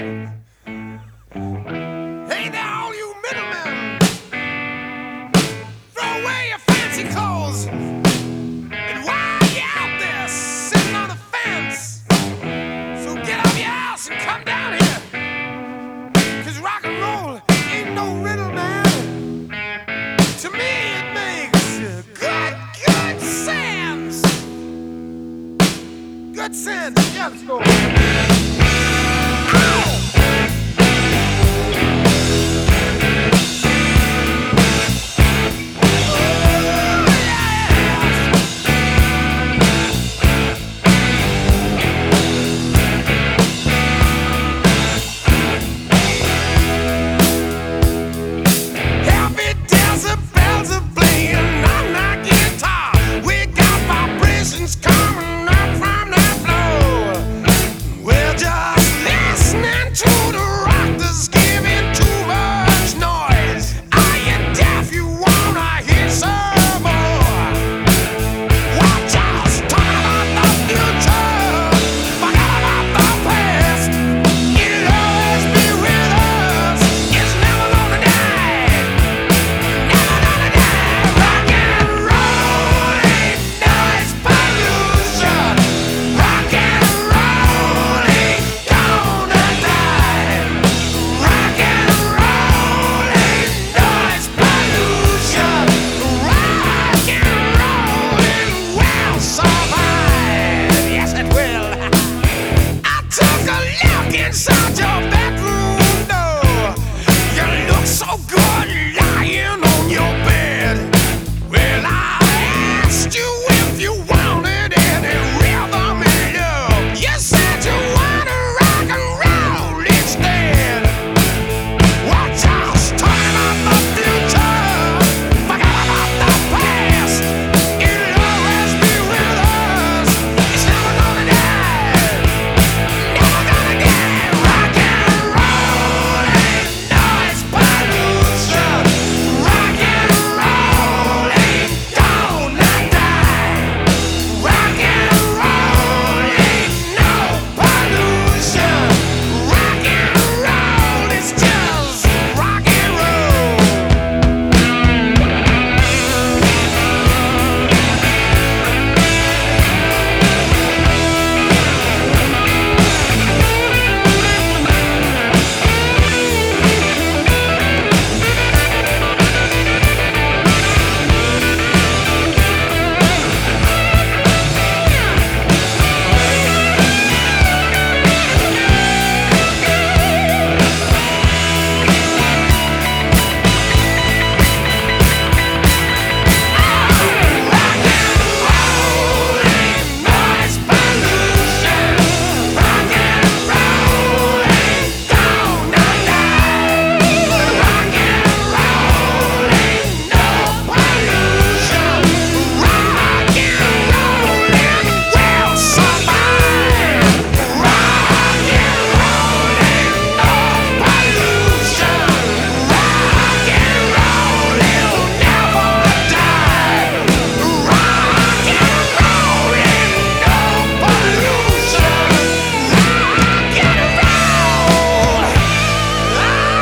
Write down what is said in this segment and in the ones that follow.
Hey there, all you middlemen! Throw away your fancy clothes! And while you're out there sitting on the fence, so get off your ass and come down here! 'Cause rock and roll ain't no riddle, man. To me, it makes good sense! Good sense! Yeah, let's go! Inside your bedroom door, you look so good lying on your bed. Well, I asked you if you wanted any rhythm in love. You said you wanted rock and roll instead. Well, just talking about the future, forgot about the past. It'll always be with us. It's never gonna die, never gonna die.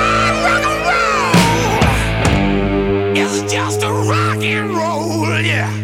Just a rock and roll, yeah.